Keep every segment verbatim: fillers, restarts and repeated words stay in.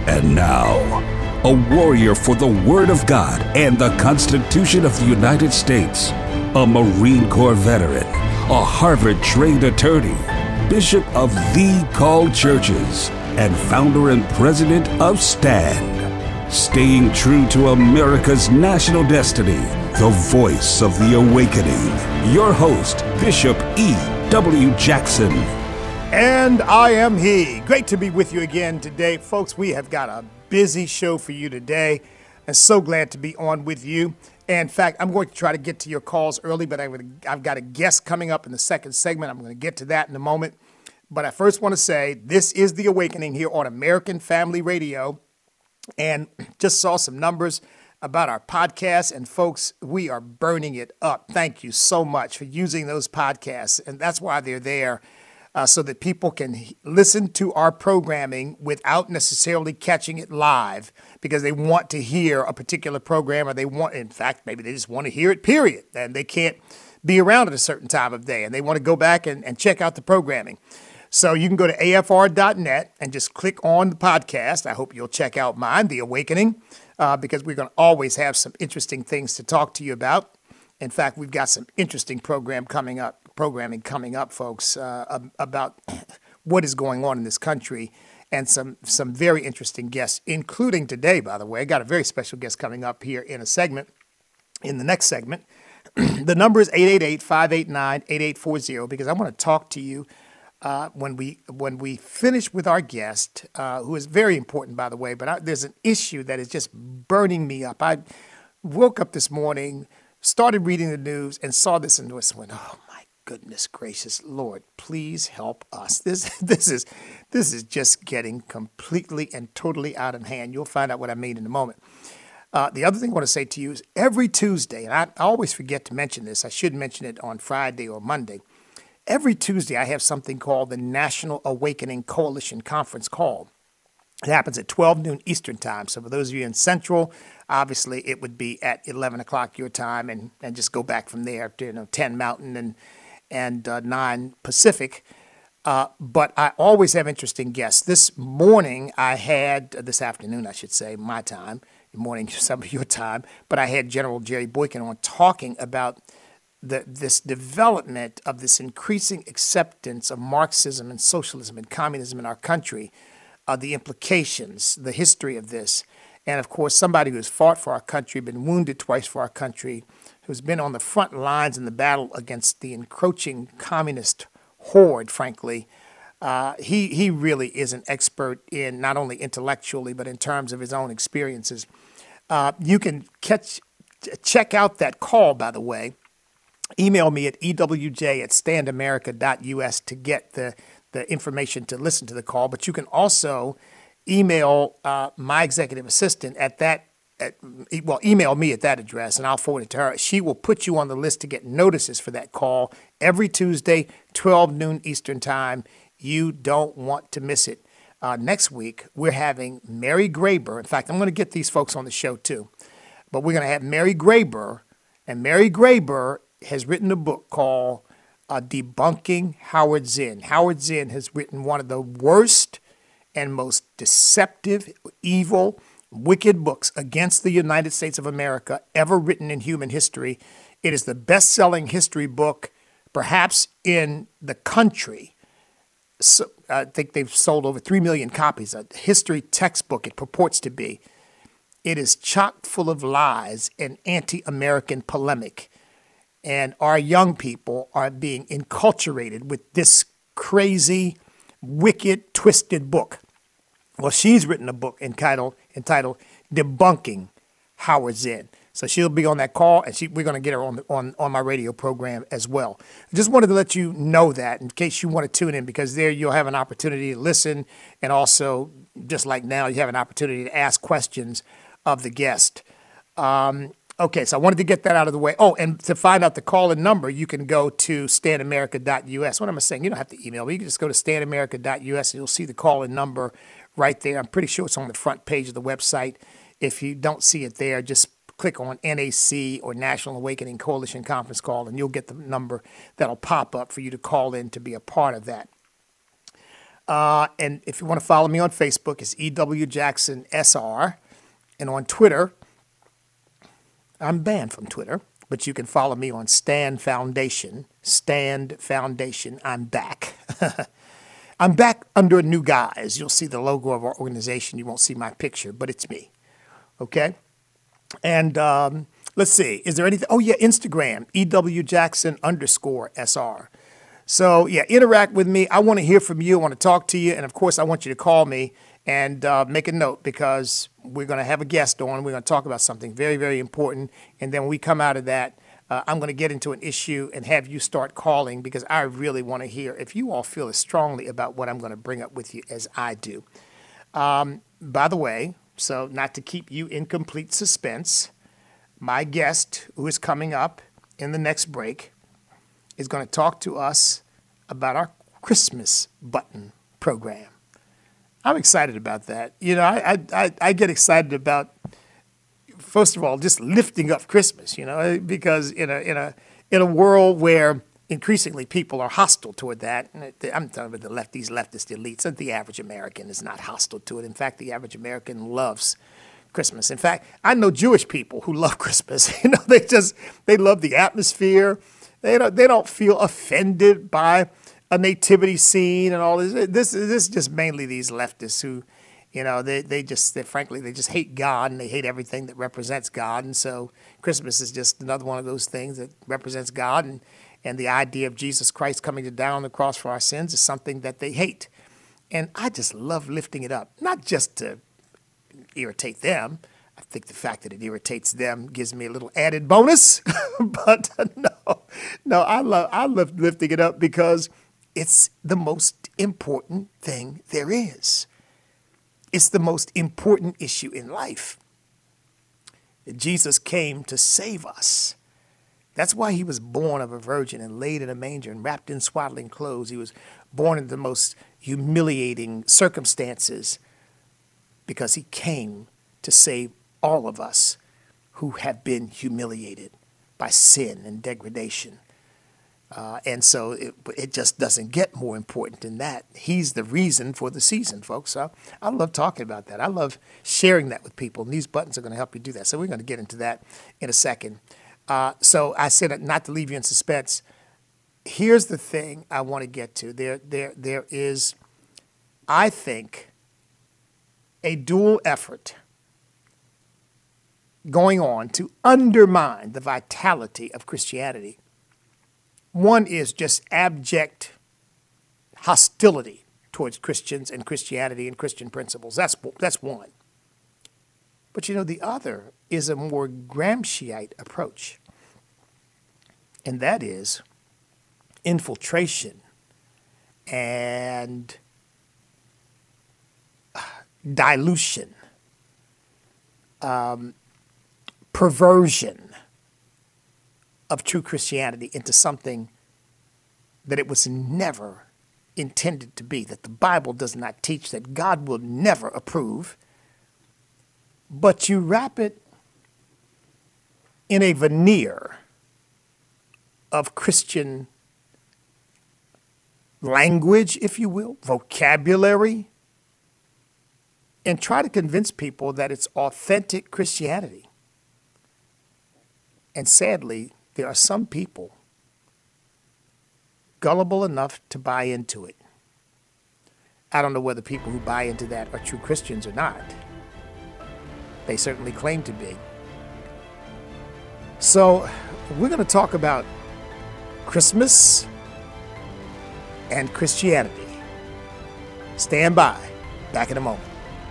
And now, a warrior for the Word of God and the Constitution of the United States, a Marine Corps veteran, a Harvard-trained attorney, Bishop of The Called Churches, and founder and president of STAND. Staying true to America's national destiny, the voice of the awakening. Your host, Bishop E W. Jackson. And I am he. Great to be with you again today. Folks, we have got a busy show for you today. I'm so glad to be on with you. And in fact, I'm going to try to get to your calls early, but I've got a guest coming up in the second segment. I'm going to get to that in a moment. But I first want to say this is The Awakening here on American Family Radio. And just saw some numbers about our podcast. And folks, we are burning it up. Thank you so much for using those podcasts. And that's why they're there. Uh, so that people can listen to our programming without necessarily catching it live because they want to hear a particular program or they want, in fact, maybe they just want to hear it, period. And they can't be around at a certain time of day and they want to go back and, and check out the programming. So you can go to A F R dot net and just click on the podcast. I hope you'll check out mine, The Awakening, uh, because we're going to always have some interesting things to talk to you about. In fact, we've got some interesting program coming up. programming coming up, folks, uh, about what is going on in this country and some some very interesting guests, including today, by the way. I got a very special guest coming up here in a segment, in the next segment. The number is eight eight eight, five eight nine, eight eight four zero because I want to talk to you uh, when we when we finish with our guest, uh, who is very important, by the way, but I, there's an issue that is just burning me up. I woke up this morning, started reading the news, and saw this and just went, oh, my goodness gracious, Lord, please help us. This this is this is just getting completely and totally out of hand. You'll find out what I mean in a moment. Uh, the other thing I want to say to you is every Tuesday, and I, I always forget to mention this. I should mention it on Friday or Monday. Every Tuesday, I have something called the National Awakening Coalition Conference Call. It happens at twelve noon Eastern time. So for those of you in Central, obviously it would be at eleven o'clock your time, and, and just go back from there to you know ten Mountain and and uh, nine Pacific. Uh, but I always have interesting guests. This morning I had, uh, this afternoon I should say, my time, morning some of your time, but I had General Jerry Boykin on talking about the, this development of this increasing acceptance of Marxism and socialism and communism in our country, uh, the implications, the history of this. And of course, somebody who has fought for our country, been wounded twice for our country, who's been on the front lines in the battle against the encroaching communist horde, frankly, uh, he he really is an expert in not only intellectually, but in terms of his own experiences. Uh, you can catch check out that call, by the way. Email me at E W J at stand america dot U S to get the, the information to listen to the call. But you can also email uh, my executive assistant at that At, well, email me at that address, and I'll forward it to her. She will put you on the list to get notices for that call every Tuesday, twelve noon Eastern time. You don't want to miss it. Uh, next week, we're having Mary Graber. In fact, I'm going to get these folks on the show, too. But we're going to have Mary Graber, and Mary Graber has written a book called uh, Debunking Howard Zinn. Howard Zinn has written one of the worst and most deceptive, evil, wicked books against the United States of America ever written in human history. It is the best-selling history book, perhaps in the country. So, I think they've sold over three million copies. A history textbook it purports to be. It is chock full of lies and anti-American polemic. And our young people are being enculturated with this crazy, wicked, twisted book. Well, she's written a book entitled entitled Debunking Howard Zinn. So she'll be on that call, and she, we're going to get her on, the, on on my radio program as well. I just wanted to let you know that in case you want to tune in, because there you'll have an opportunity to listen, and also, just like now, you have an opportunity to ask questions of the guest. Um, okay, so I wanted to get that out of the way. Oh, and to find out the call-in number, you can go to stand america dot U S. What am I saying? You don't have to email me. You can just go to stand america dot U S, and you'll see the call-in number right there. I'm pretty sure it's on the front page of the website. If you don't see it there, just click on N A C or National Awakening Coalition Conference Call, and you'll get the number that'll pop up for you to call in to be a part of that. Uh, and if you want to follow me on Facebook, it's E W Jackson S R. And on Twitter, I'm banned from Twitter, but you can follow me on Stand Foundation. Stand Foundation. I'm back. I'm back under a new guise. You'll see the logo of our organization. You won't see my picture, but it's me. Okay? And um, let's see. Is there anything? Oh, yeah, Instagram, E W Jackson underscore S R. So, yeah, interact with me. I want to hear from you. I want to talk to you. And, of course, I want you to call me and uh, make a note because we're going to have a guest on. We're going to talk about something very, very important. And then when we come out of that, uh, I'm going to get into an issue and have you start calling because I really want to hear if you all feel as strongly about what I'm going to bring up with you as I do. Um, by the way, so not to keep you in complete suspense, my guest who is coming up in the next break is going to talk to us about our Christmas button program. I'm excited about that. You know, I, I, I get excited about, first of all, just lifting up Christmas, you know, because in a in a in a world where increasingly people are hostile toward that, and I'm talking about the left, these leftist elites, and the average American is not hostile to it. In fact, the average American loves Christmas. In fact, I know Jewish people who love Christmas. You know, they just they love the atmosphere. They don't they don't feel offended by a nativity scene and all this. This, this is just mainly these leftists who, you know, they, they just, they, frankly, they just hate God and they hate everything that represents God. And so Christmas is just another one of those things that represents God. And, and the idea of Jesus Christ coming to down on the cross for our sins is something that they hate. And I just love lifting it up, not just to irritate them. I think the fact that it irritates them gives me a little added bonus. But no, no, I love, I love lifting it up because it's the most important thing there is. It's the most important issue in life. Jesus came to save us. That's why he was born of a virgin and laid in a manger and wrapped in swaddling clothes. He was born in the most humiliating circumstances because he came to save all of us who have been humiliated by sin and degradation. Uh, and so it, it just doesn't get more important than that. He's the reason for the season, folks. So I love talking about that. I love sharing that with people. And these buttons are going to help you do that. So we're going to get into that in a second. Uh, so I said not to leave you in suspense. Here's the thing I want to get to. There, there, there is, I think, a dual effort going on to undermine the vitality of Christianity. One is just abject hostility towards Christians and Christianity and Christian principles. That's, that's one. But, you know, the other is a more Gramsciite approach, and that is infiltration and dilution, um, perversion of true Christianity into something that it was never intended to be, that the Bible does not teach, that God will never approve. But you wrap it in a veneer of Christian language, if you will, vocabulary, and try to convince people that it's authentic Christianity. And sadly, there are some people gullible enough to buy into it. I don't know whether people who buy into that are true Christians or not. They certainly claim to be. So we're going to talk about Christmas and Christianity. Stand by. Back in a moment.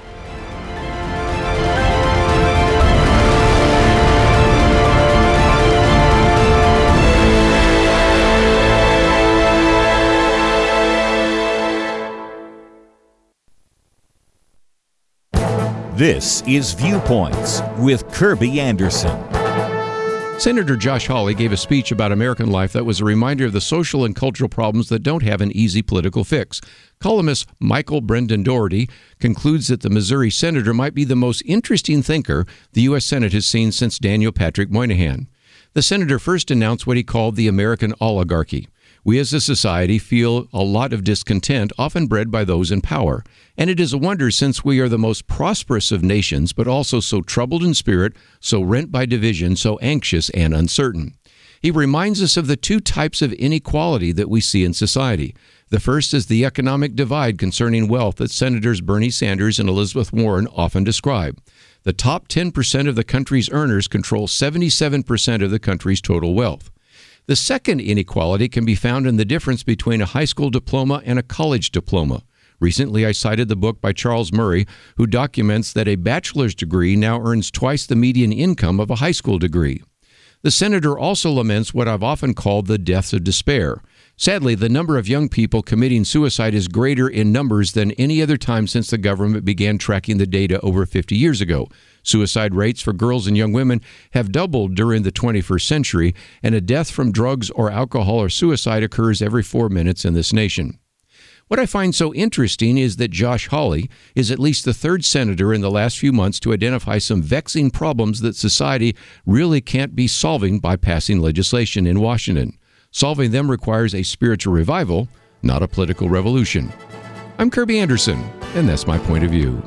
This is Viewpoints with Kirby Anderson. Senator Josh Hawley gave a speech about American life that was a reminder of the social and cultural problems that don't have an easy political fix. Columnist Michael Brendan Doherty concludes that the Missouri senator might be the most interesting thinker the U S Senate has seen since Daniel Patrick Moynihan. The senator first announced what he called the American oligarchy, We as a society feel a lot of discontent, often bred by those in power. And it is a wonder, since we are the most prosperous of nations, but also so troubled in spirit, so rent by division, so anxious and uncertain. He reminds us of the two types of inequality that we see in society. The first is the economic divide concerning wealth that Senators Bernie Sanders and Elizabeth Warren often describe. The top ten percent of the country's earners control seventy-seven percent of the country's total wealth. The second inequality can be found in the difference between a high school diploma and a college diploma. Recently, I cited the book by Charles Murray, who documents that a bachelor's degree now earns twice the median income of a high school degree. The senator also laments what I've often called the deaths of despair. Sadly, the number of young people committing suicide is greater in numbers than any other time since the government began tracking the data over fifty years ago. Suicide rates for girls and young women have doubled during the twenty-first century, and a death from drugs or alcohol or suicide occurs every four minutes in this nation. What I find so interesting is that Josh Hawley is at least the third senator in the last few months to identify some vexing problems that society really can't be solving by passing legislation in Washington. Solving them requires a spiritual revival, not a political revolution. I'm Kirby Anderson, and that's my point of view.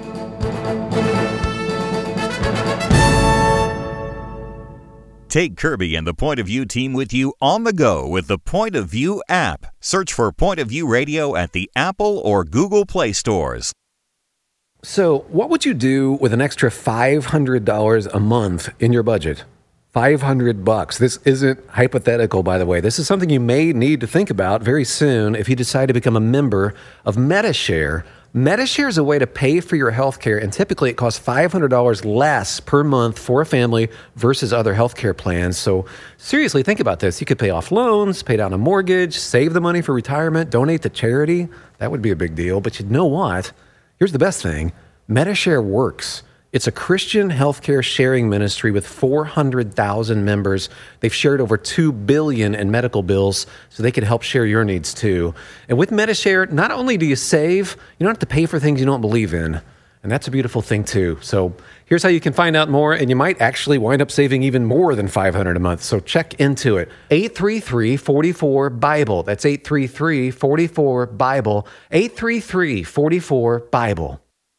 Take Kirby and the Point of View team with you on the go with the Point of View app. Search for Point of View Radio at the Apple or Google Play stores. So, what would you do with an extra five hundred dollars a month in your budget? five hundred bucks. This isn't hypothetical, by the way. This is something you may need to think about very soon if you decide to become a member of Medi-Share. Medi-Share is a way to pay for your health care, and typically it costs five hundred dollars less per month for a family versus other health care plans. So seriously, think about this. You could pay off loans, pay down a mortgage, save the money for retirement, donate to charity. That would be a big deal. But you know what? Here's the best thing. Medi-Share works. It's a Christian healthcare sharing ministry with four hundred thousand members. They've shared over two billion dollars in medical bills, so they can help share your needs too. And with Medi-Share, not only do you save, you don't have to pay for things you don't believe in. And that's a beautiful thing too. So here's how you can find out more, and you might actually wind up saving even more than five hundred dollars a month. So check into it. eight three three, four four, Bible. That's eight three three, four four, Bible. eight three three, four four, Bible.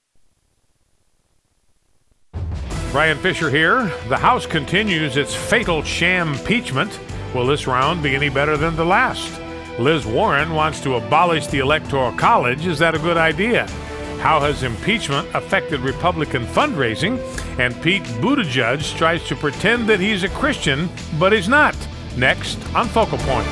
Brian Fisher here. The House continues its fatal sham impeachment. Will this round be any better than the last? Liz Warren wants to abolish the Electoral College. Is that a good idea? How has impeachment affected Republican fundraising? And Pete Buttigieg tries to pretend that he's a Christian, but he's not. Next on Focal Point.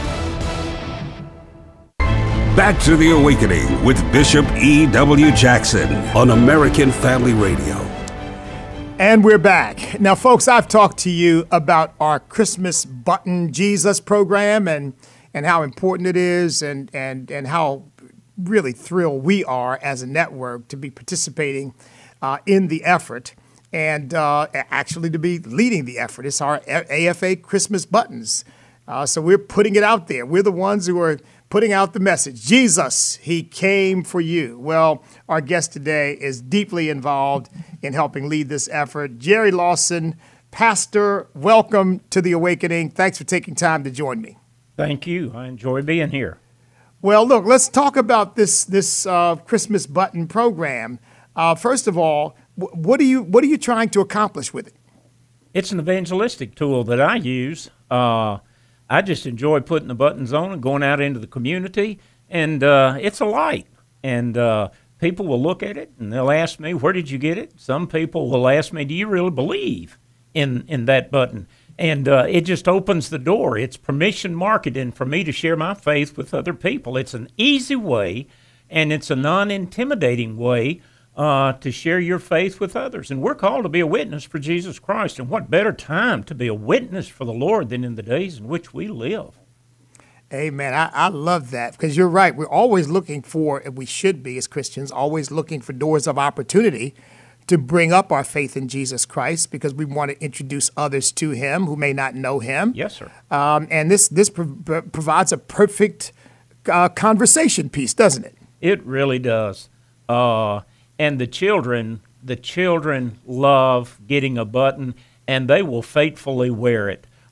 Back to the Awakening with Bishop E W. Jackson on American Family Radio. And we're back. Now, folks, I've talked to you about our Christmas Button Jesus program and and how important it is and and and how really thrilled we are as a network to be participating uh, in the effort and uh, actually to be leading the effort. It's our A F A Christmas Buttons. Uh, so we're putting it out there. We're the ones who are putting out the message. Jesus, he came for you. Well, our guest today is deeply involved in helping lead this effort. Jerry Lawson, pastor, welcome to The Awakening. Thanks for taking time to join me. Thank you. I enjoy being here. Well, look, let's talk about this this uh, Christmas Button program. Uh, first of all, wh- what are you what are you trying to accomplish with it? It's an evangelistic tool that I use. Uh, I just enjoy putting the buttons on and going out into the community, and uh, it's a light. And uh, people will look at it, and they'll ask me, where did you get it? Some people will ask me, do you really believe in, in that button? And uh, it just opens the door. It's permission marketing for me to share my faith with other people. It's an easy way, and it's a non-intimidating way uh, to share your faith with others. And we're called to be a witness for Jesus Christ. And what better time to be a witness for the Lord than in the days in which we live? Amen. I, I love that because you're right. We're always looking for, and we should be as Christians, always looking for doors of opportunity to bring up our faith in Jesus Christ because we want to introduce others to him who may not know him. Yes, sir. Um, and this this pro- provides a perfect uh, conversation piece, doesn't it? It really does. Uh, and the children, the children love getting a button, and they will faithfully wear it.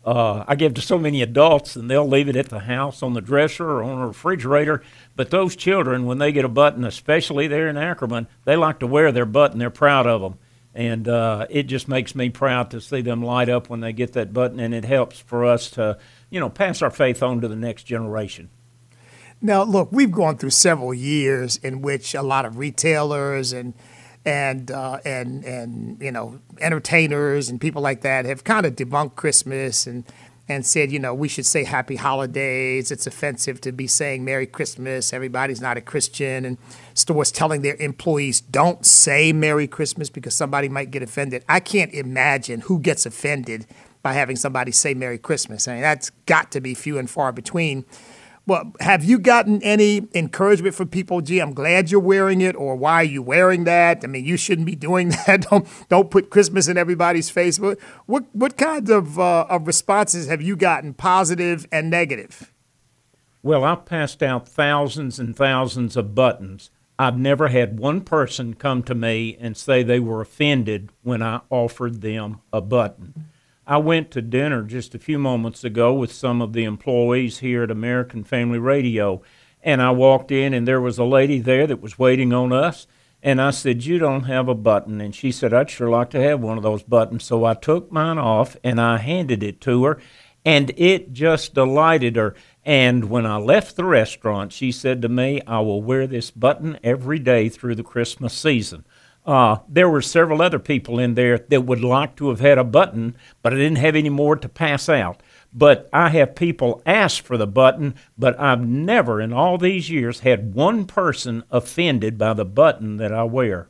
Uh, I give to so many adults, and they'll leave it at the house on the dresser or on a refrigerator. But those children, when they get a button, especially there in Ackerman, they like to wear their button. They're proud of them. And uh, it just makes me proud to see them light up when they get that button, and it helps for us to, you know, pass our faith on to the next generation. Now, look, we've gone through several years in which a lot of retailers and and uh, and and you know entertainers and people like that have kind of debunked Christmas and and said, you know, we should say Happy Holidays. It's offensive to be saying Merry Christmas. Everybody's not a Christian, and stores telling their employees don't say Merry Christmas because somebody might get offended. I can't imagine who gets offended by having somebody say Merry Christmas. I mean, that's got to be few and far between. Well, have you gotten any encouragement from people? Gee, I'm glad you're wearing it, or why are you wearing that? I mean, you shouldn't be doing that. don't don't put Christmas in everybody's face. What what, what kinds of uh, of responses have you gotten, positive and negative? Well, I've passed out thousands and thousands of buttons. I've never had one person come to me and say they were offended when I offered them a button. I went to dinner just a few moments ago with some of the employees here at American Family Radio, and I walked in, and there was a lady there that was waiting on us, and I said, you don't have a button, and she said, I'd sure like to have one of those buttons. So I took mine off, and I handed it to her, and it just delighted her. And when I left the restaurant, she said to me, I will wear this button every day through the Christmas season. Uh, there were several other people in there that would like to have had a button, but I didn't have any more to pass out. But I have people ask for the button, but I've never in all these years had one person offended by the button that I wear.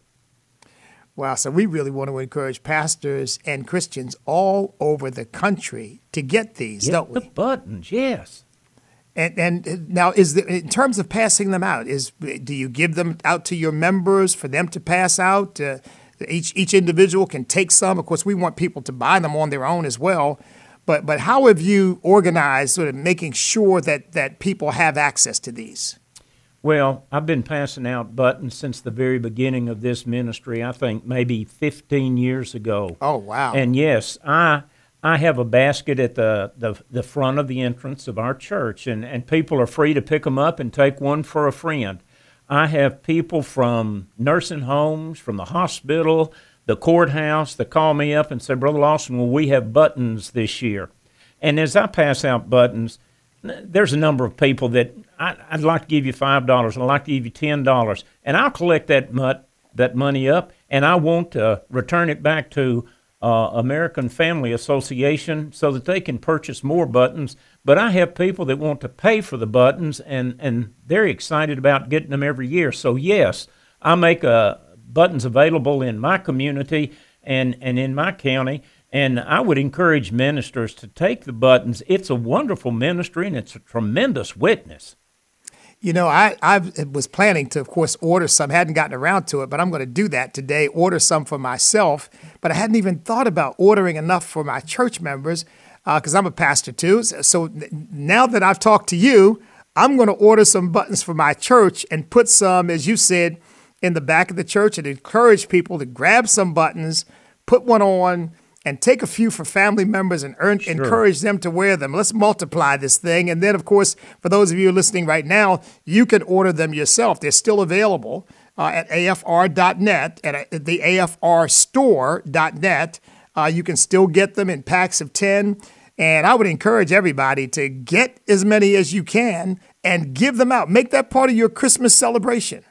Wow, so we really want to encourage pastors and Christians all over the country to get these, Get don't we? the buttons, yes. And and now, is there, in terms of passing them out, is do you give them out to your members for them to pass out? Uh, each each individual can take some. Of course, we want people to buy them on their own as well. But but how have you organized sort of making sure that, that people have access to these? Well, I've been passing out buttons since the very beginning of this ministry, I think maybe fifteen years ago. Oh, wow. And yes, I I have a basket at the, the, the front of the entrance of our church, and, and people are free to pick them up and take one for a friend. I have people from nursing homes, from the hospital, the courthouse, that call me up and say, Brother Lawson, will we have buttons this year? And as I pass out buttons, there's a number of people that I, I'd like to give you five dollars, I'd like to give you ten dollars, and I'll collect that, mut, that money up, and I want to return it back to Uh, American Family Association so that they can purchase more buttons. But I have people that want to pay for the buttons, and, and they're excited about getting them every year. So, yes, I make uh, buttons available in my community and, and in my county, and I would encourage ministers to take the buttons. It's a wonderful ministry, and it's a tremendous witness. You know, I, I was planning to, of course, order some. Hadn't gotten around to it, but I'm going to do that today, order some for myself. But I hadn't even thought about ordering enough for my church members because uh, I'm a pastor too. So now that I've talked to you, I'm going to order some buttons for my church and put some, as you said, in the back of the church and encourage people to grab some buttons, put one on, and take a few for family members and earn, sure. encourage them to wear them. Let's multiply this thing. And then, of course, for those of you listening right now, you can order them yourself. They're still available uh, at A F R dot net, at the A F R store dot net. Uh, you can still get them in packs of ten. And I would encourage everybody to get as many as you can and give them out. Make that part of your Christmas celebration.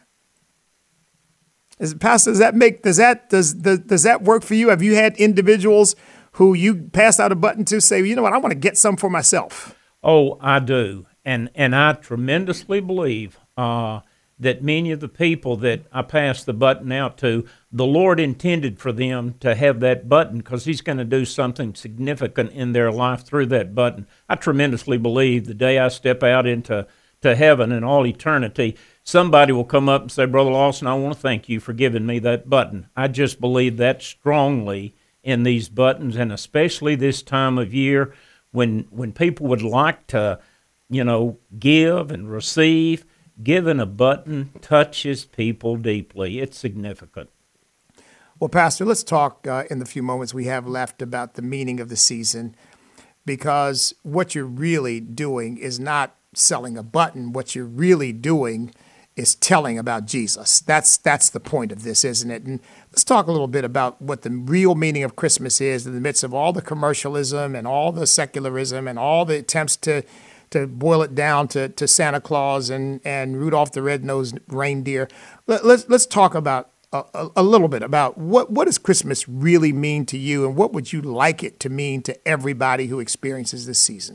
Is, Pastor, does that make does that does, does does that work for you? Have you had individuals who you pass out a button to say, you know what, I want to get some for myself? Oh, I do, and and I tremendously believe uh, that many of the people that I pass the button out to, the Lord intended for them to have that button because He's going to do something significant in their life through that button. I tremendously believe the day I step out into to heaven and all eternity, somebody will come up and say, Brother Lawson, I want to thank you for giving me that button. I just believe that strongly in these buttons, and especially this time of year when when people would like to, you know, give and receive. Giving a button touches people deeply. It's significant. Well, Pastor, let's talk uh, in the few moments we have left about the meaning of the season. because what you're really doing is not selling a button. What you're really doing is telling about Jesus. That's that's the point of this, isn't it? And let's talk a little bit about what the real meaning of Christmas is in the midst of all the commercialism and all the secularism and all the attempts to to boil it down to, to Santa Claus and, and Rudolph the Red-Nosed Reindeer. Let, let's let's talk about a, a, a little bit about what, what does Christmas really mean to you, and what would you like it to mean to everybody who experiences this season?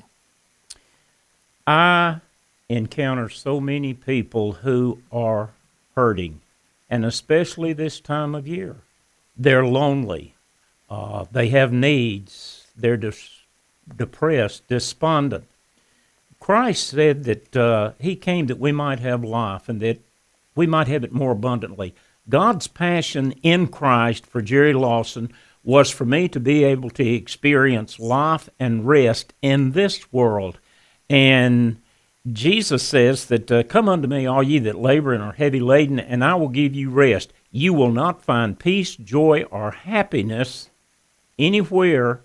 I encounter so many people who are hurting, and especially this time of year. They're lonely. Uh, they have needs. They're dis- depressed, despondent. Christ said that uh, he came that we might have life and that we might have it more abundantly. God's passion in Christ for Jerry Lawson was for me to be able to experience life and rest in this world. And Jesus says that, uh, come unto me, all ye that labor and are heavy laden, and I will give you rest. You will not find peace, joy, or happiness anywhere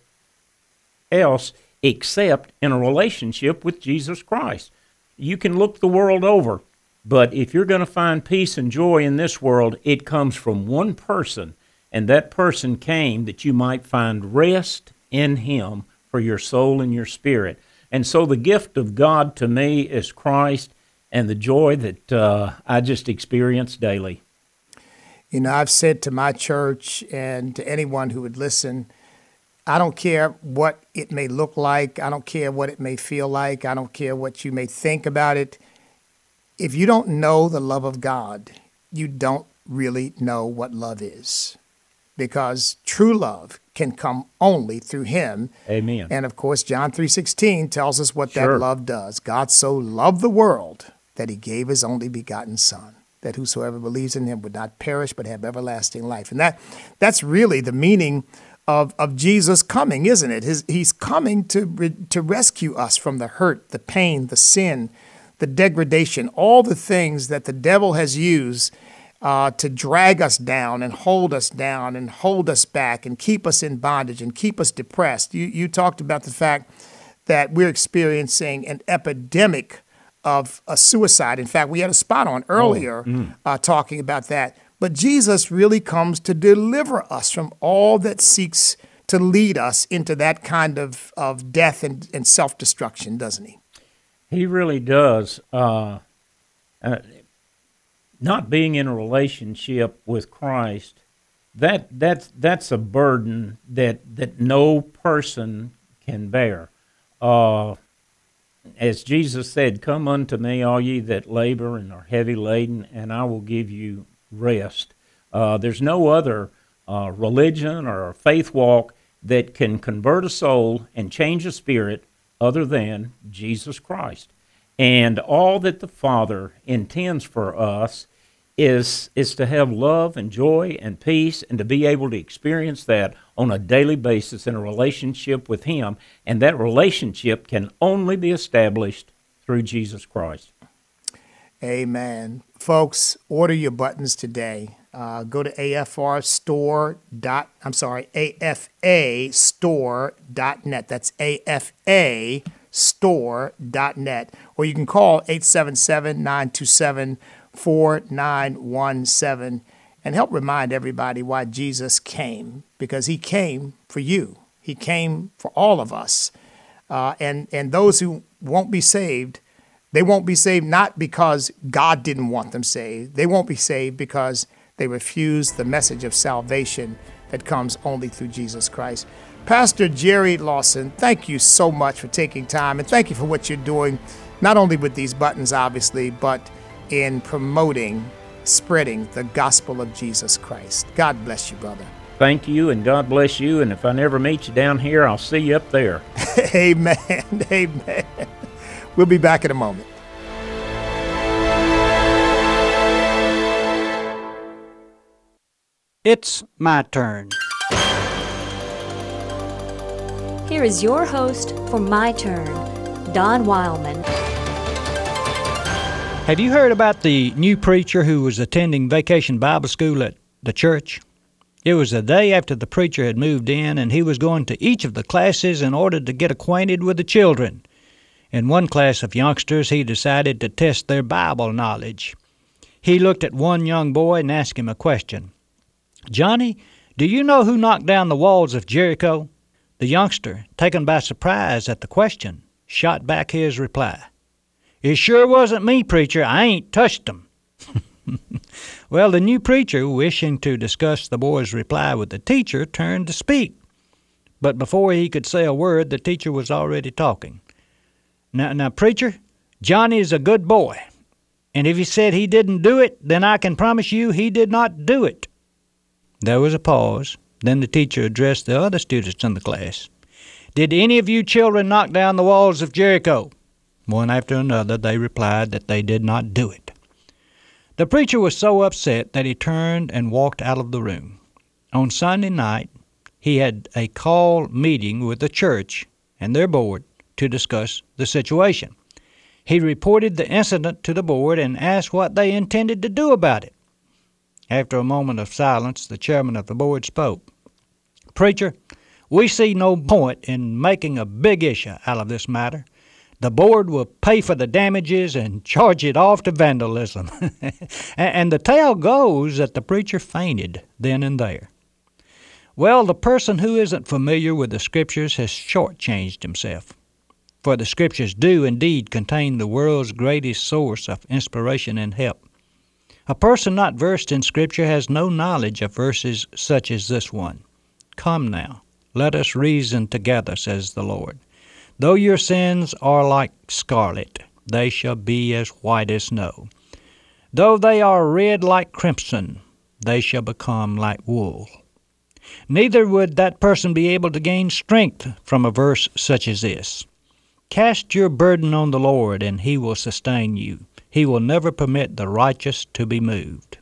else except in a relationship with Jesus Christ. You can look the world over, but if you're going to find peace and joy in this world, it comes from one person, and that person came that you might find rest in him for your soul and your spirit. And so the gift of God to me is Christ and the joy that uh, I just experience daily. You know, I've said to my church and to anyone who would listen, I don't care what it may look like. I don't care what it may feel like. I don't care what you may think about it. If you don't know the love of God, you don't really know what love is, because true love can come only through him. Amen. And of course, John three sixteen tells us what Sure. that love does. God so loved the world that he gave his only begotten Son, that whosoever believes in him would not perish but have everlasting life. And that that's really the meaning of of Jesus coming, isn't it? His, he's coming to re, to rescue us from the hurt, the pain, the sin, the degradation, all the things that the devil has used uh, to drag us down and hold us down and hold us back and keep us in bondage and keep us depressed. You you talked about the fact that we're experiencing an epidemic of a suicide. In fact, we had a spot on earlier oh, mm. uh, talking about that. But Jesus really comes to deliver us from all that seeks to lead us into that kind of, of death and, and self-destruction, doesn't he? He really does. Uh, uh, not being in a relationship with Christ, that that's that's a burden that that no person can bear. Uh, as Jesus said, "Come unto me, all ye that labor and are heavy laden, and I will give you rest." Uh, there's no other uh, religion or faith walk that can convert a soul and change a spirit other than Jesus Christ. And all that the Father intends for us is is to have love and joy and peace, and to be able to experience that on a daily basis in a relationship with Him. And that relationship can only be established through Jesus Christ. Amen. Folks, order your buttons today. Uh, go to A F R store dot, I'm sorry, A F A store dot net. That's A F A store dot net. Or you can call eight seven seven, nine two seven, four nine one seven and help remind everybody why Jesus came. Because he came for you. He came for all of us. Uh, and, and those who won't be saved, they won't be saved not because God didn't want them saved. They won't be saved because they refuse the message of salvation that comes only through Jesus Christ. Pastor Jerry Lawson, thank you so much for taking time, and thank you for what you're doing, not only with these buttons, obviously, but in promoting, spreading the gospel of Jesus Christ. God bless you, brother. Thank you, and God bless you, and if I never meet you down here, I'll see you up there. Amen. Amen. We'll be back in a moment. It's my turn. Here is your host for My Turn, Don Wildman. Have you heard about the new preacher who was attending Vacation Bible School at the church? It was the day after the preacher had moved in, and he was going to each of the classes in order to get acquainted with the children. In one class of youngsters, he decided to test their Bible knowledge. He looked at one young boy and asked him a question. "Johnny, do you know who knocked down the walls of Jericho?" The youngster, taken by surprise at the question, shot back his reply. "It sure wasn't me, preacher. I ain't touched 'em." Well, the new preacher, wishing to discuss the boy's reply with the teacher, turned to speak. But before he could say a word, the teacher was already talking. Now, now, preacher, Johnny is a good boy, and if he said he didn't do it, then I can promise you he did not do it." There was a pause. Then the teacher addressed the other students in the class. "Did any of you children knock down the walls of Jericho?" One after another, they replied that they did not do it. The preacher was so upset that he turned and walked out of the room. On Sunday night, he had a call meeting with the church and their board to discuss the situation. He reported the incident to the board and asked what they intended to do about it. After a moment of silence, the chairman of the board spoke. "Preacher, we see no point in making a big issue out of this matter. The board will pay for the damages and charge it off to vandalism." And the tale goes that the preacher fainted then and there. Well, the person who isn't familiar with the Scriptures has shortchanged himself. For the Scriptures do indeed contain the world's greatest source of inspiration and help. A person not versed in Scripture has no knowledge of verses such as this one. "Come now, let us reason together, says the Lord. Though your sins are like scarlet, they shall be as white as snow. Though they are red like crimson, they shall become like wool." Neither would that person be able to gain strength from a verse such as this. "Cast your burden on the Lord, and he will sustain you. He will never permit the righteous to be moved."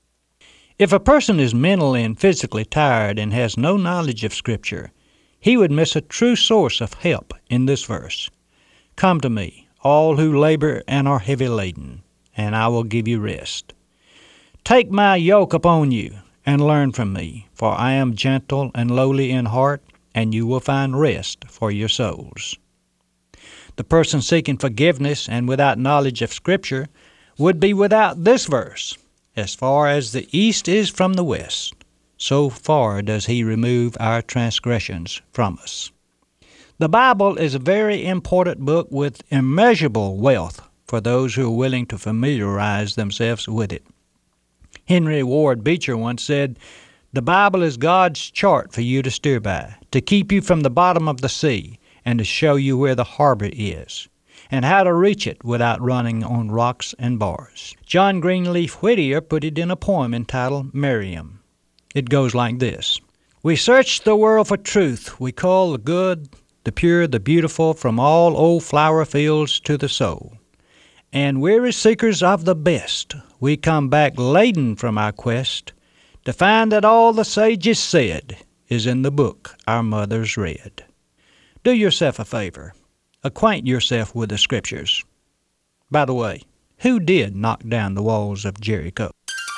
If a person is mentally and physically tired and has no knowledge of Scripture, he would miss a true source of help in this verse. "Come to me, all who labor and are heavy laden, and I will give you rest. Take my yoke upon you, and learn from me, for I am gentle and lowly in heart, and you will find rest for your souls." The person seeking forgiveness and without knowledge of Scripture would be without this verse. "As far as the east is from the west, so far does he remove our transgressions from us." The Bible is a very important book with immeasurable wealth for those who are willing to familiarize themselves with it. Henry Ward Beecher once said, "The Bible is God's chart for you to steer by, to keep you from the bottom of the sea, and to show you where the harbor is, and how to reach it without running on rocks and bars." John Greenleaf Whittier put it in a poem entitled Miriam. It goes like this. "We search the world for truth. We call the good, the pure, the beautiful from all old flower fields to the soul. And weary seekers of the best, we come back laden from our quest to find that all the sages said is in the book our mothers read." Do yourself a favor. Acquaint yourself with the Scriptures. By the way, who did knock down the walls of Jericho?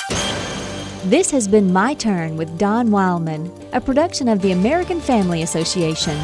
This has been My Turn with Don Wildman, a production of the American Family Association.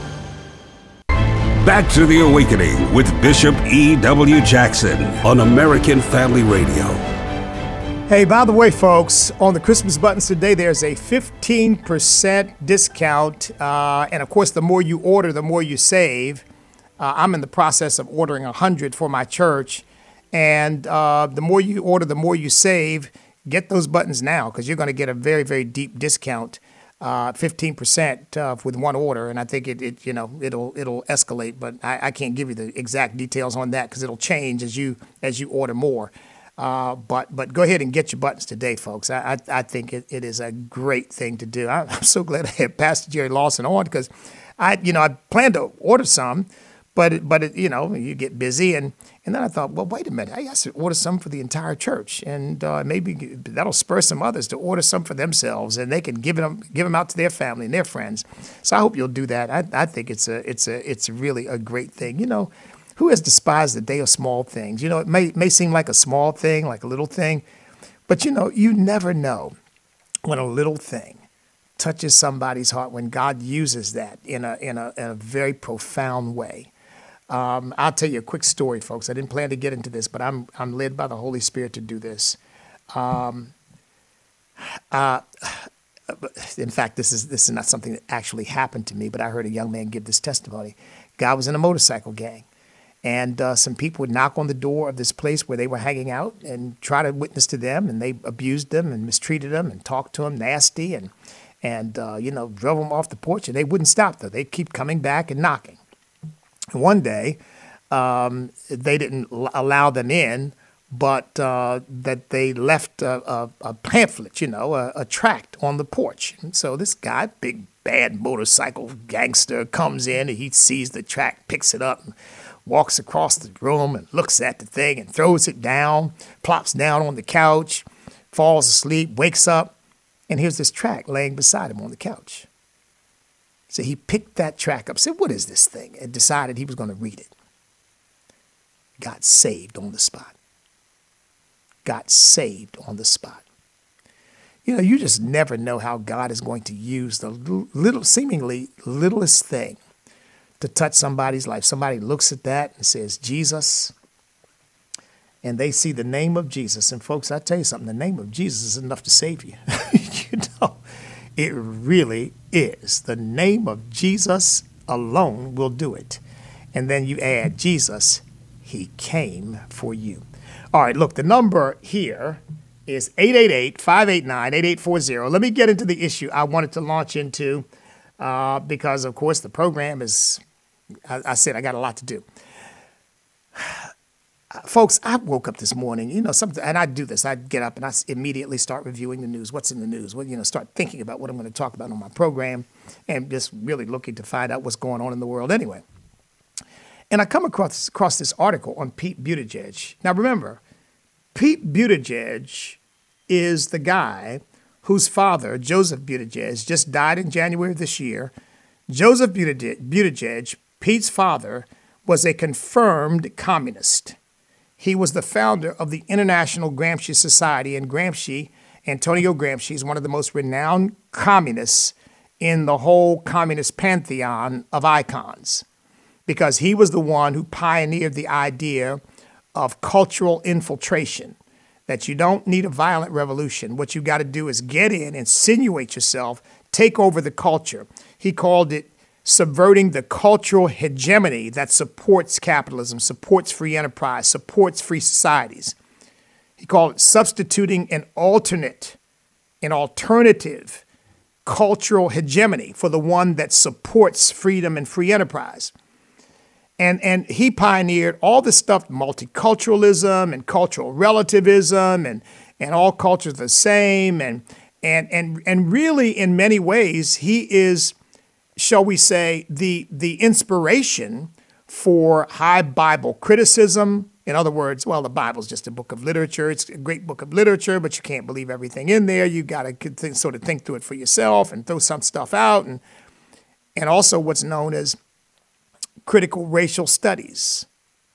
Back to the Awakening with Bishop E W Jackson on American Family Radio. Hey, by the way, folks, on the Christmas buttons today, there's a fifteen percent discount. Uh, and, of course, the more you order, the more you save. Uh, I'm in the process of ordering one hundred for my church. And uh, the more you order, the more you save. Get those buttons now because you're going to get a very, very deep discount, uh, fifteen percent uh, with one order. And I think it, it you know, it'll it'll escalate. But I, I can't give you the exact details on that because it'll change as you as you order more. Uh, but but go ahead and get your buttons today, folks. I I, I think it, it is a great thing to do. I, I'm so glad I had Pastor Jerry Lawson on because I you know I planned to order some, but it, but it, you know you get busy and, and then I thought, well, wait a minute, I have to order some for the entire church and uh, maybe that'll spur some others to order some for themselves and they can give them give them out to their family and their friends. So I hope you'll do that. I I think it's a it's a it's really a great thing. You know. Who has despised the day of small things? You know, it may may seem like a small thing, like a little thing, but you know, you never know when a little thing touches somebody's heart, when God uses that in a in a, in a very profound way. Um, I'll tell you a quick story, folks. I didn't plan to get into this, but I'm I'm led by the Holy Spirit to do this. Um, uh, in fact, this is this is not something that actually happened to me, but I heard a young man give this testimony. Guy was in a motorcycle gang, and uh, some people would knock on the door of this place where they were hanging out and try to witness to them, and they abused them and mistreated them and talked to them nasty and and uh, you know drove them off the porch, and they wouldn't stop though. They'd keep coming back and knocking. And one day, um, they didn't l- allow them in, but uh, that they left a, a, a pamphlet, you know, a, a tract on the porch. And so this guy, big bad motorcycle gangster, comes in and he sees the tract, picks it up, and walks across the room and looks at the thing and throws it down, plops down on the couch, falls asleep, wakes up, and here's this tract laying beside him on the couch. So he picked that tract up, said, "What is this thing?" and decided he was going to read it. Got saved on the spot. Got saved on the spot. You know, you just never know how God is going to use the little, seemingly littlest thing to touch somebody's life. Somebody looks at that and says, "Jesus," and they see the name of Jesus. And folks, I tell you something, the name of Jesus is enough to save you. You know, it really is. The name of Jesus alone will do it. And then you add Jesus, he came for you. All right, look, the number here is eight eight eight, five eight nine, eight eight four zero. Let me get into the issue I wanted to launch into uh, because, of course, the program is, I, I said, I got a lot to do. Folks, I woke up this morning, you know, something, and I do this. I get up and I immediately start reviewing the news. What's in the news? Well, you know, start thinking about what I'm going to talk about on my program and just really looking to find out what's going on in the world anyway. And I come across, across this article on Pete Buttigieg. Now, remember, Pete Buttigieg is the guy whose father, Joseph Buttigieg, just died in January of this year. Joseph Buttigieg, Buttigieg, Pete's father, was a confirmed communist. He was the founder of the International Gramsci Society, and Gramsci, Antonio Gramsci, is one of the most renowned communists in the whole communist pantheon of icons, because he was the one who pioneered the idea of cultural infiltration, that you don't need a violent revolution. What you got to do is get in, insinuate yourself, take over the culture. He called it subverting the cultural hegemony that supports capitalism, supports free enterprise, supports free societies. He called it substituting an alternate, an alternative cultural hegemony for the one that supports freedom and free enterprise. And, and he pioneered all this stuff, multiculturalism and cultural relativism and, and all cultures the same. And, and, and, and really, in many ways, he is, shall we say, the, the inspiration for high Bible criticism. In other words, well, the Bible's just a book of literature. It's a great book of literature, but you can't believe everything in there. You got to sort of think through it for yourself and throw some stuff out. And, and also what's known as critical racial studies.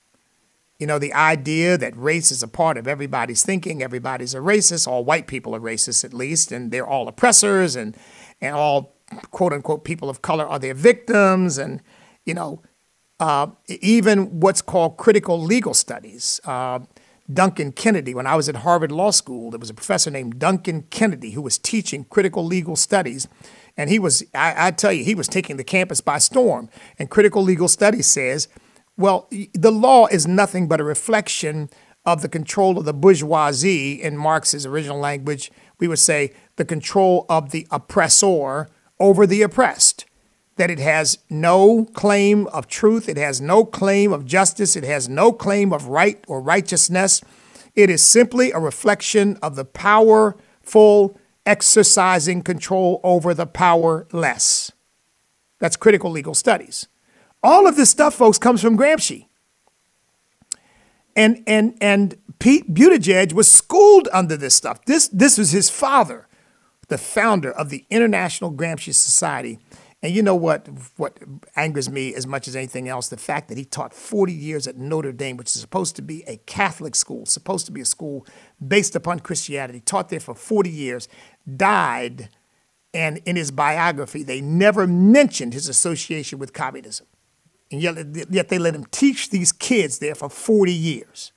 You know, the idea that race is a part of everybody's thinking, everybody's a racist, all white people are racist at least, and they're all oppressors, and, and all quote unquote people of color are their victims. And, you know, uh, even what's called critical legal studies. Uh, Duncan Kennedy, when I was at Harvard Law School, there was a professor named Duncan Kennedy who was teaching critical legal studies. And he was, I, I tell you, he was taking the campus by storm. And critical legal studies says, well, the law is nothing but a reflection of the control of the bourgeoisie. In Marx's original language, we would say the control of the oppressor over the oppressed, that it has no claim of truth, it has no claim of justice, it has no claim of right or righteousness. It is simply a reflection of the powerful exercising control over the powerless. That's critical legal studies. All of this stuff, folks, comes from Gramsci. And and and Pete Buttigieg was schooled under this stuff. This this was his father, the founder of the International Gramsci Society. And you know what, what angers me as much as anything else? The fact that he taught forty years at Notre Dame, which is supposed to be a Catholic school, supposed to be a school based upon Christianity, taught there for forty years, died And in his biography, they never mentioned his association with communism. And yet, yet they let him teach these kids there for forty years.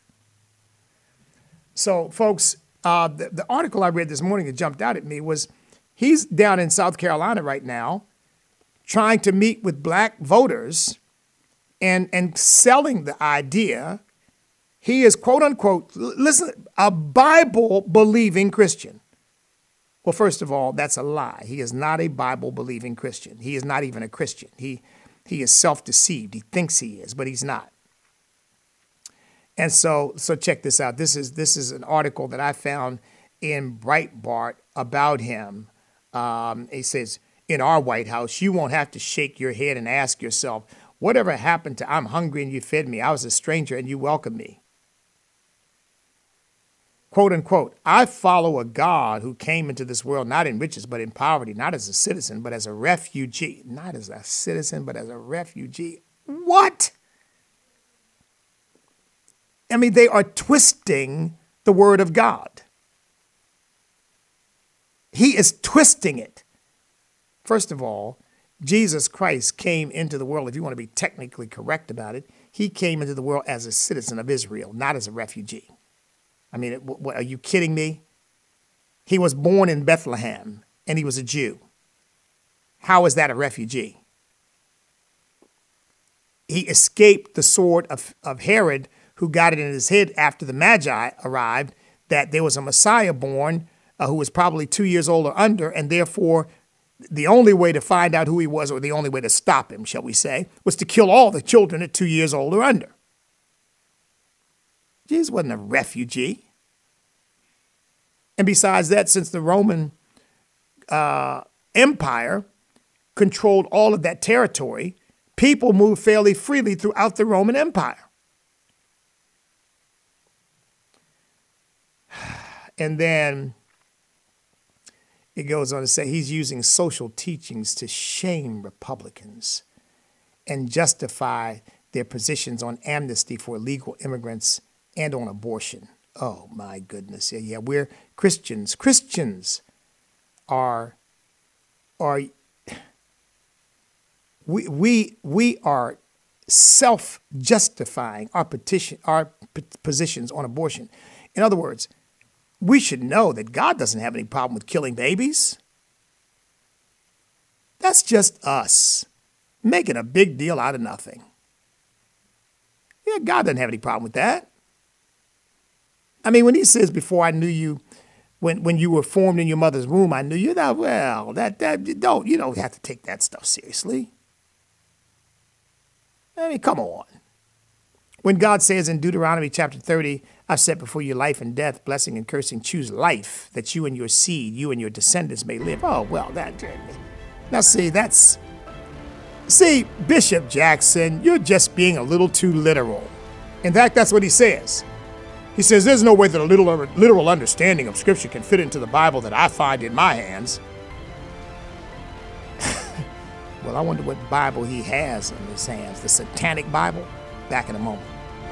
So, folks, uh, the, the article I read this morning that jumped out at me was he's down in South Carolina right now trying to meet with black voters and, and selling the idea. He is, quote unquote, listen, a Bible-believing Christian. Well, first of all, that's a lie. He is not a Bible-believing Christian. He is not even a Christian. He he is self-deceived. He thinks he is, but he's not. And so, so check this out. This is this is an article that I found in Breitbart about him. Um, it says, in our White House, you won't have to shake your head and ask yourself, whatever happened to I'm hungry and you fed me? I was a stranger and you welcomed me. Quote unquote, I follow a God who came into this world not in riches, but in poverty, not as a citizen, but as a refugee. Not as a citizen, but as a refugee. What? I mean, they are twisting the word of God. He is twisting it. First of all, Jesus Christ came into the world, if you want to be technically correct about it, he came into the world as a citizen of Israel, not as a refugee. I mean, what, are you kidding me? He was born in Bethlehem, and he was a Jew. How is that a refugee? He escaped the sword of, of Herod, who got it in his head after the Magi arrived, that there was a Messiah born uh, who was probably two years old or under, and therefore the only way to find out who he was, or the only way to stop him, shall we say, was to kill all the children at two years old or under. Jesus wasn't a refugee. And besides that, since the Roman uh, Empire controlled all of that territory, people moved fairly freely throughout the Roman Empire. And then it goes on to say he's using social teachings to shame Republicans and justify their positions on amnesty for illegal immigrants and on abortion. Oh, my goodness. Yeah, yeah, we're Christians. Christians are, are we, we, we are self-justifying our, petition, our p- positions on abortion. In other words, we should know that God doesn't have any problem with killing babies. That's just us making a big deal out of nothing. Yeah, God doesn't have any problem with that. I mean, when he says, before I knew you, when, when you were formed in your mother's womb, I knew you, that, well, that, that, don't, you don't have to take that stuff seriously. I mean, come on. When God says in Deuteronomy chapter thirty, I've set before you life and death, blessing and cursing, choose life, that you and your seed, you and your descendants may live. Oh, well, that, now see, that's, see, Bishop Jackson, you're just being a little too literal. In fact, that's what he says. He says, there's no way that a little literal understanding of Scripture can fit into the Bible that I find in my hands. Well, I wonder what Bible he has in his hands. The Satanic Bible? Back in a moment.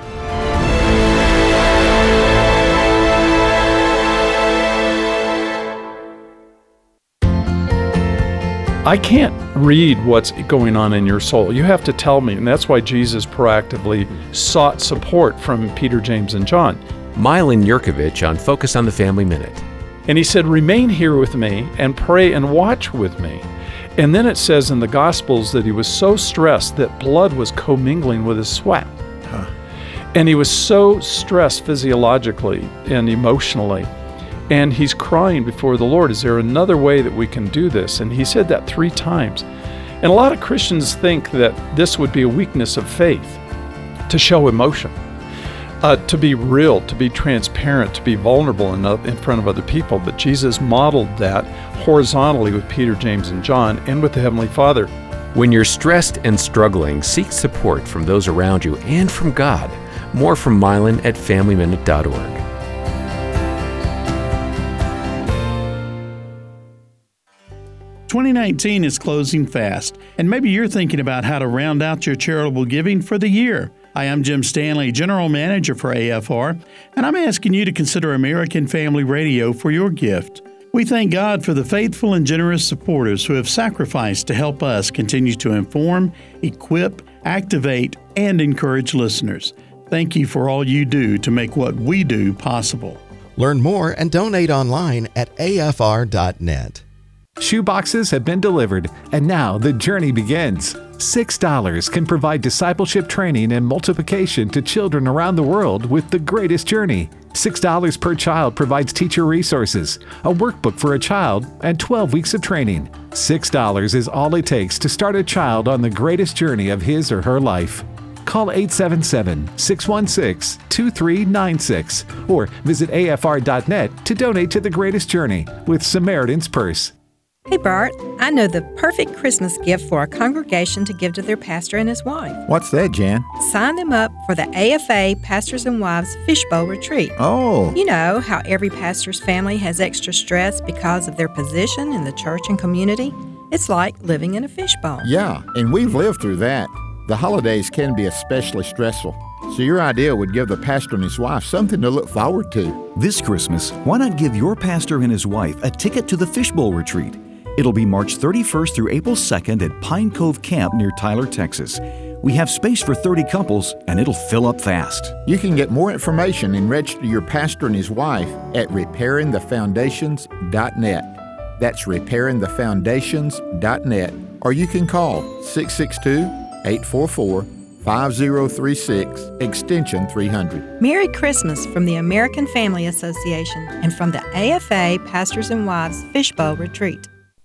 I can't read what's going on in your soul. You have to tell me, and that's why Jesus proactively sought support from Peter, James, and John. Milan Yurkovich on Focus on the Family Minute. And he said, remain here with me and pray and watch with me. And then it says in the Gospels that he was so stressed that blood was commingling with his sweat. Huh. And he was so stressed physiologically and emotionally. And he's crying before the Lord, is there another way that we can do this? And he said that three times. And a lot of Christians think that this would be a weakness of faith, to show emotion, uh, to be real, to be transparent, to be vulnerable in, in front of other people. But Jesus modeled that horizontally with Peter, James, and John, and with the Heavenly Father. When you're stressed and struggling, seek support from those around you and from God. More from Milan at family minute dot org. twenty nineteen is closing fast, and maybe you're thinking about how to round out your charitable giving for the year. Hi, I'm Jim Stanley, General Manager for A F R, and I'm asking you to consider American Family Radio for your gift. We thank God for the faithful and generous supporters who have sacrificed to help us continue to inform, equip, activate, and encourage listeners. Thank you for all you do to make what we do possible. Learn more and donate online at A F R dot net. Shoe boxes have been delivered, and now the journey begins. six dollars can provide discipleship training and multiplication to children around the world with The Greatest Journey. six dollars per child provides teacher resources, a workbook for a child, and twelve weeks of training. six dollars is all it takes to start a child on the greatest journey of his or her life. Call eight seven seven, six one six, two three nine six or visit A F R dot net to donate to The Greatest Journey with Samaritan's Purse. Hey Bart, I know the perfect Christmas gift for a congregation to give to their pastor and his wife. What's that, Jan? Sign them up for the A F A Pastors and Wives Fishbowl Retreat. Oh. You know how every pastor's family has extra stress because of their position in the church and community? It's like living in a fishbowl. Yeah, and we've lived through that. The holidays can be especially stressful. So your idea would give the pastor and his wife something to look forward to. This Christmas, why not give your pastor and his wife a ticket to the Fishbowl Retreat? It'll be March thirty-first through April second at Pine Cove Camp near Tyler, Texas. We have space for thirty couples, and it'll fill up fast. You can get more information and register your pastor and his wife at repairing the foundations dot net. That's repairing the foundations dot net. Or you can call six six two, eight four four, five zero three six, extension three hundred. Merry Christmas from the American Family Association and from the A F A Pastors and Wives Fishbowl Retreat.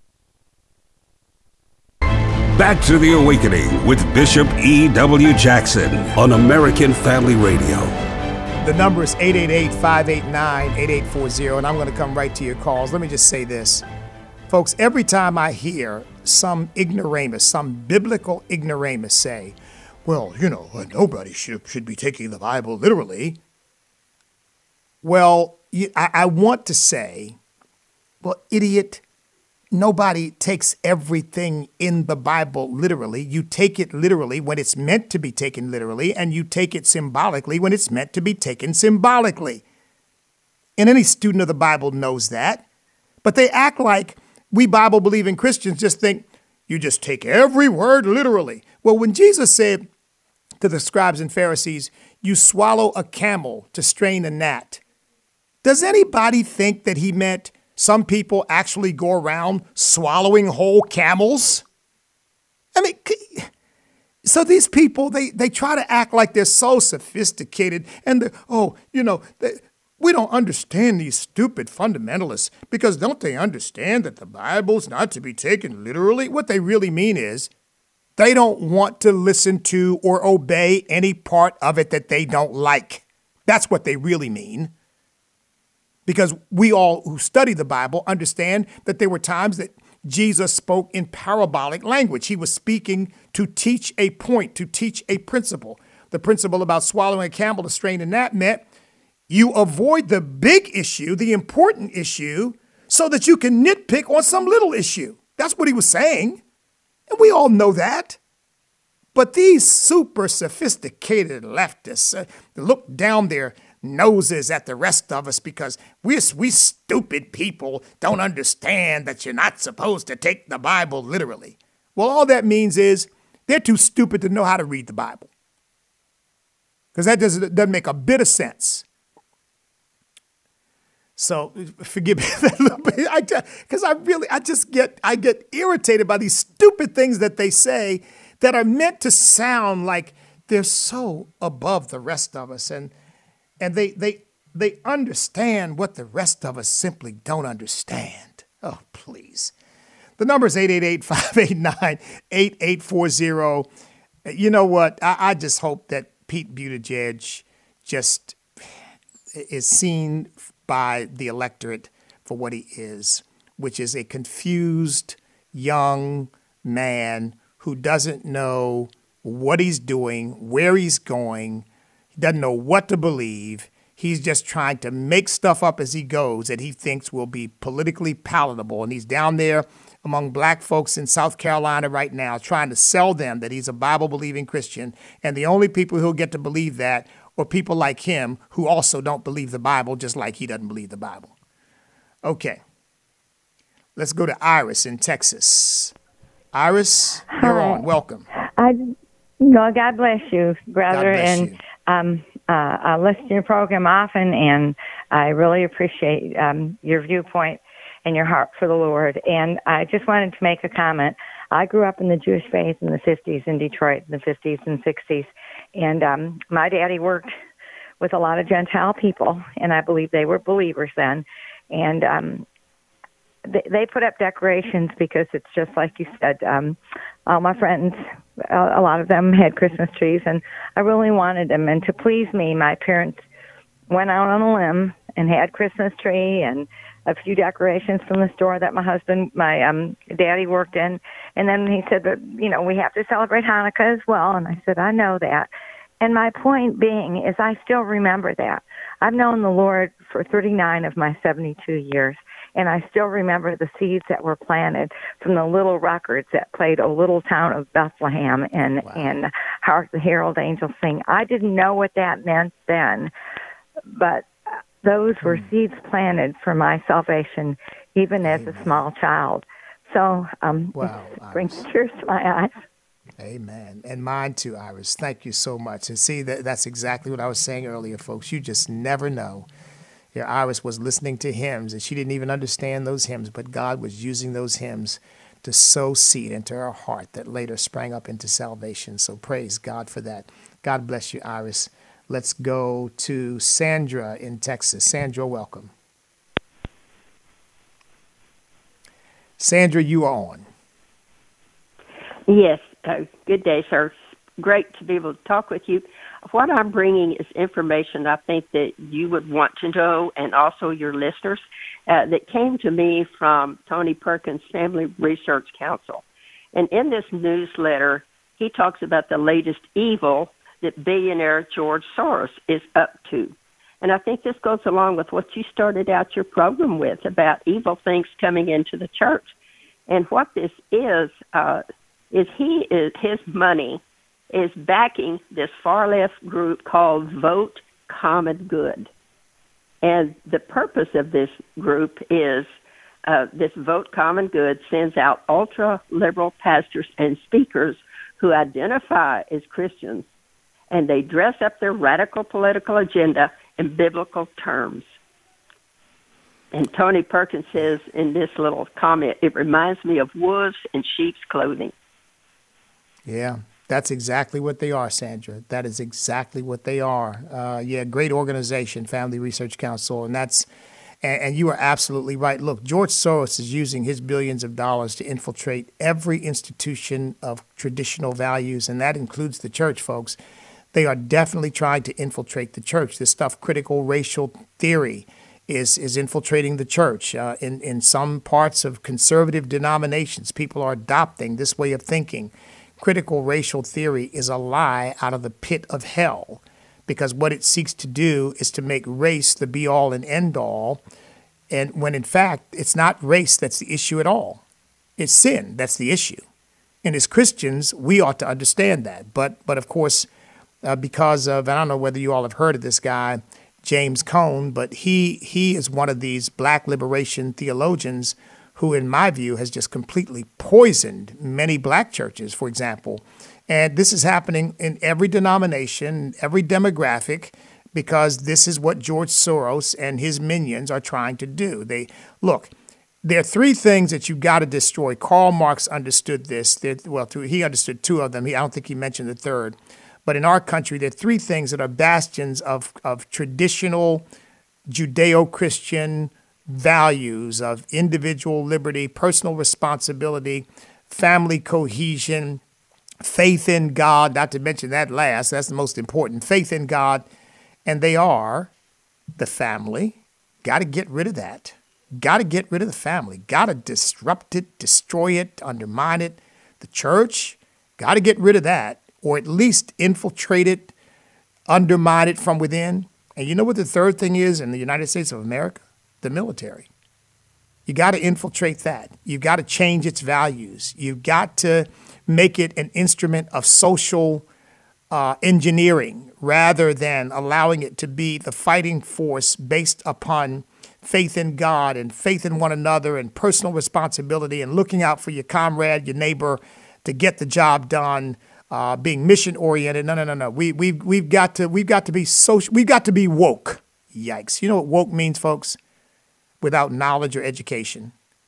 Back to the Awakening with Bishop E W. Jackson on American Family Radio. The number is eight eight eight, five eight nine, eight eight four zero, and I'm going to come right to your calls. Let me just say this. Folks, every time I hear some ignoramus, some biblical ignoramus say, well, you know, nobody should, should be taking the Bible literally. Well, I, I want to say, well, idiot, nobody takes everything in the Bible literally. You take it literally when it's meant to be taken literally, and you take it symbolically when it's meant to be taken symbolically. And any student of the Bible knows that. But they act like we Bible-believing Christians just think you just take every word literally. Well, when Jesus said to the scribes and Pharisees, you swallow a camel to strain a gnat, does anybody think that he meant some people actually go around swallowing whole camels? I mean, so these people, they, they try to act like they're so sophisticated and, they're, oh, you know, they, we don't understand these stupid fundamentalists because don't they understand that the Bible's not to be taken literally? What they really mean is they don't want to listen to or obey any part of it that they don't like. That's what they really mean. Because we all who study the Bible understand that there were times that Jesus spoke in parabolic language. He was speaking to teach a point, to teach a principle. The principle about swallowing a camel to strain a gnat meant you avoid the big issue, the important issue, so that you can nitpick on some little issue. That's what he was saying. And we all know that. But these super sophisticated leftists uh, look down their noses at the rest of us because we we stupid people don't understand that you're not supposed to take the Bible literally. Well, all that means is they're too stupid to know how to read the Bible. Because that doesn't, doesn't make a bit of sense. So forgive me that little bit, because I, I really, I just get, I get irritated by these stupid things that they say that are meant to sound like they're so above the rest of us. And And they they they understand what the rest of us simply don't understand. Oh, please. The number is eight eight eight, five eight nine, eight eight four zero. You know what? I, I just hope that Pete Buttigieg just is seen by the electorate for what he is, which is a confused young man who doesn't know what he's doing, where he's going. He doesn't know what to believe. He's just trying to make stuff up as he goes that he thinks will be politically palatable. And he's down there among black folks in South Carolina right now trying to sell them that he's a Bible-believing Christian. And the only people who'll get to believe that are people like him who also don't believe the Bible just like he doesn't believe the Bible. Okay. Let's go to Iris in Texas. Iris, you're Hi. on. Welcome. I, no, God bless you, brother. God bless and you. Um, uh, I listen to your program often, and I really appreciate um, your viewpoint and your heart for the Lord. And I just wanted to make a comment. I grew up in the Jewish faith in the fifties in Detroit, in the fifties and sixties. And um, my daddy worked with a lot of Gentile people, and I believe they were believers then. And um, they, they put up decorations because it's just like you said. Um, all my friends, a, a lot of them had Christmas trees, and I really wanted them. And to please me, my parents went out on a limb and had Christmas tree and a few decorations from the store that my husband, my um, daddy worked in. And then he said, but, you know, we have to celebrate Hanukkah as well. And I said, I know that. And my point being is I still remember that. I've known the Lord for thirty-nine of my seventy-two years, and I still remember the seeds that were planted from the little records that played O Little Town of Bethlehem and, wow. and Hark the Herald Angels Sing. I didn't know what that meant then, but those were mm. seeds planted for my salvation, even Amen. As a small child. So um, wow, it brings tears to my eyes. Amen. And mine too, Iris. Thank you so much. And see, that that's exactly what I was saying earlier, folks. You just never know. Here, Iris was listening to hymns, and she didn't even understand those hymns, but God was using those hymns to sow seed into her heart that later sprang up into salvation. So praise God for that. God bless you, Iris. Let's go to Sandra in Texas. Sandra, welcome. Sandra, you are on. Yes. Uh, good day, sir. Great to be able to talk with you. What I'm bringing is information I think that you would want to know, and also your listeners, uh, that came to me from Tony Perkins' Family Research Council. And in this newsletter, he talks about the latest evil that billionaire George Soros is up to. And I think this goes along with what you started out your program with about evil things coming into the church. And what this is, uh, is he is his money is backing this far-left group called Vote Common Good. And the purpose of this group is uh, this Vote Common Good sends out ultra-liberal pastors and speakers who identify as Christians, and they dress up their radical political agenda in biblical terms. And Tony Perkins says in this little comment, it reminds me of wolves in sheep's clothing. Yeah, that's exactly what they are, Sandra. That is exactly what they are. Uh, yeah, great organization, Family Research Council, and that's and, and you are absolutely right. Look, George Soros is using his billions of dollars to infiltrate every institution of traditional values, and that includes the church, folks. They are definitely trying to infiltrate the church. This stuff, critical racial theory, is is infiltrating the church. Uh, in, in some parts of conservative denominations, people are adopting this way of thinking. Critical racial theory is a lie out of the pit of hell, because what it seeks to do is to make race the be-all and end-all, and when in fact it's not race that's the issue at all. It's sin that's the issue. And as Christians, we ought to understand that. But, but of course, uh, because of, I don't know whether you all have heard of this guy, James Cone, but he he is one of these black liberation theologians who, in my view, has just completely poisoned many black churches, for example. And this is happening in every denomination, every demographic, because this is what George Soros and his minions are trying to do. They look, there are three things that you've got to destroy. Karl Marx understood this. There, well, two, he understood two of them. He, I don't think he mentioned the third. But in our country, there are three things that are bastions of, of traditional Judeo-Christian values of individual liberty, personal responsibility, family cohesion, faith in God, not to mention that last, that's the most important, faith in God. And they are the family. Got to get rid of that. Got to get rid of the family. Got to disrupt it, destroy it, undermine it. The church, got to get rid of that, or at least infiltrate it, undermine it from within. And you know what the third thing is in the United States of America? The military. You got to infiltrate that. You've got to change its values. You've got to make it an instrument of social uh, engineering rather than allowing it to be the fighting force based upon faith in God and faith in one another and personal responsibility and looking out for your comrade, your neighbor, to get the job done, uh, being mission oriented. No, no, no, no. We we we've got to we've got to be social. We've got to be woke. Yikes! You know what woke means, folks? Without knowledge or education.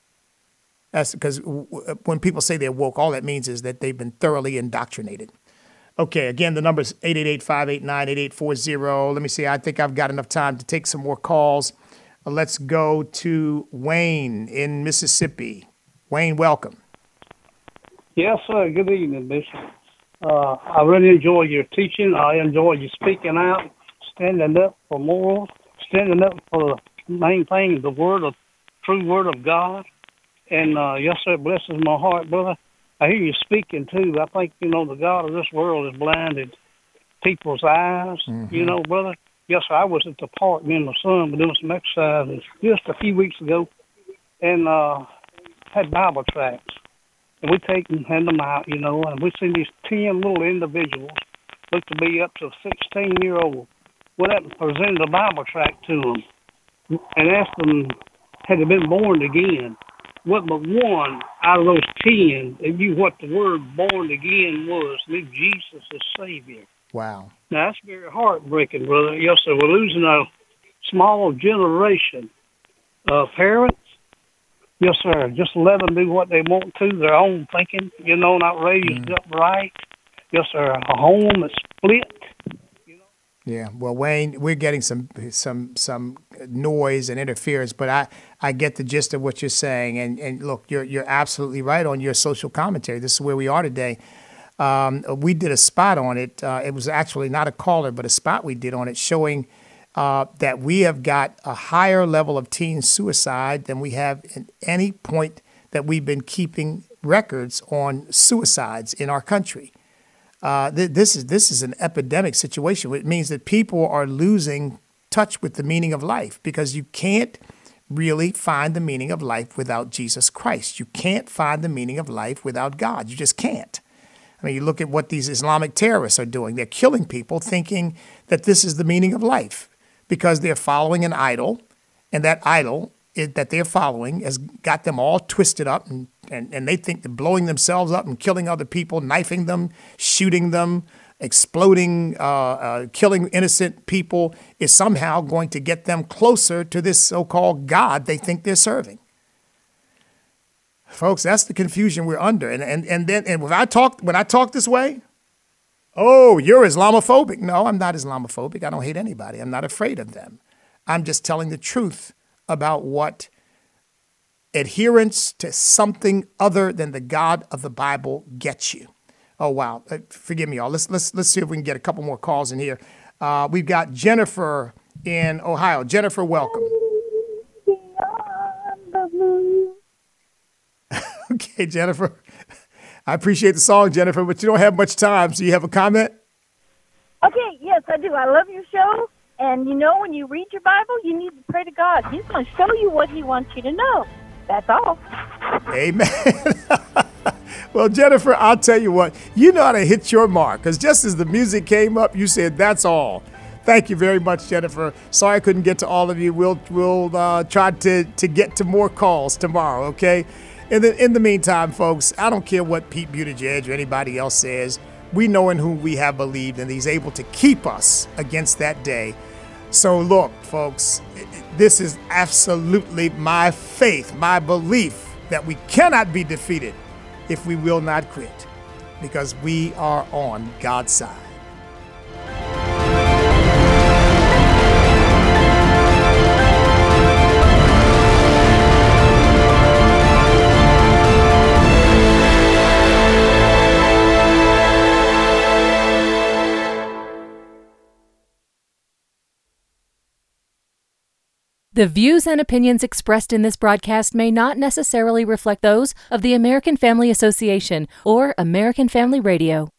That's because when people say they're woke, all that means is that they've been thoroughly indoctrinated. Okay, again, the number is eight eight eight, five eight nine, eight eight four zero. Let me see. I think I've got enough time to take some more calls. Uh, let's go to Wayne in Mississippi. Wayne, welcome. Yes, sir. Good evening, Bishop. Uh, I really enjoy your teaching. I enjoy you speaking out, standing up for morals, standing up for the main thing, the word of, true word of God. And, uh, yes, sir, it blesses my heart, brother. I hear you speaking, too. I think, you know, the God of this world has blinded people's eyes, mm-hmm. you know, brother. Yes, sir, I was at the park, me and my son were doing some exercises just a few weeks ago, and uh, had Bible tracts. And we take and hand them out, you know, and we see these ten little individuals, look to be up to sixteen-year-old, went up and presented a Bible tract to them and asked them, had they been born again? What but one out of those ten that knew what the word born again was, knew Jesus as Savior. Wow. Now, that's very heartbreaking, brother. Yes, sir, we're losing a small generation of parents. Yes, sir, just let them do what they want to, their own thinking, you know, not raised mm. upright. Yes, sir, a home that's split. Yeah, well, Wayne, we're getting some some some noise and interference, but I, I get the gist of what you're saying. And, and look, you're you're absolutely right on your social commentary. This is where we are today. Um, we did a spot on it. Uh, it was actually not a caller, but a spot we did on it showing uh, that we have got a higher level of teen suicide than we have at any point that we've been keeping records on suicides in our country. Uh, th- this is this is an epidemic situation. It means that people are losing touch with the meaning of life because you can't really find the meaning of life without Jesus Christ. You can't find the meaning of life without God. You just can't. I mean, you look at what these Islamic terrorists are doing. They're killing people thinking that this is the meaning of life because they're following an idol, and that idol it, that they're following has got them all twisted up, and, and, and they think that blowing themselves up and killing other people, knifing them, shooting them, exploding, uh, uh, killing innocent people is somehow going to get them closer to this so-called God they think they're serving. Folks, that's the confusion we're under. And and and then and when I talk when I talk this way, oh, you're Islamophobic. No, I'm not Islamophobic. I don't hate anybody. I'm not afraid of them. I'm just telling the truth about what adherence to something other than the God of the Bible gets you. Oh, wow. Uh, forgive me, y'all. Let's let's let's see if we can get a couple more calls in here. Uh, we've got Jennifer in Ohio. Jennifer, welcome. Okay, Jennifer. I appreciate the song, Jennifer, but you don't have much time. So you have a comment? Okay, yes, I do. I love your show. And you know, when you read your Bible, you need to pray to God. He's going to show you what he wants you to know. That's all. Amen. Well, Jennifer, I'll tell you what, you know how to hit your mark, because just as the music came up, you said, that's all. Thank you very much, Jennifer. Sorry I couldn't get to all of you. We'll we'll uh, try to, to get to more calls tomorrow, okay? And then in the meantime, folks, I don't care what Pete Buttigieg or anybody else says. We know in whom we have believed, and he's able to keep us against that day. So look, folks, this is absolutely my faith, my belief that we cannot be defeated if we will not quit, because we are on God's side. The views and opinions expressed in this broadcast may not necessarily reflect those of the American Family Association or American Family Radio.